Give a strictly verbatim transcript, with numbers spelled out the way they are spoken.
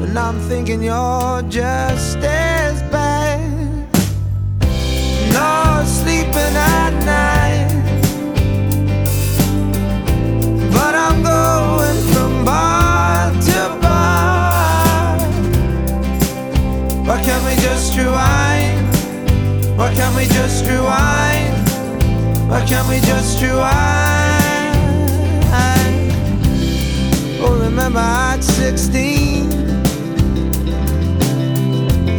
and I'm thinking you're just as bad. No sleeping at night, but I'm going from bar to bar. Why can't we just rewind? Why can't we just rewind? Why can't we just rewind? Oh, remember at sixteen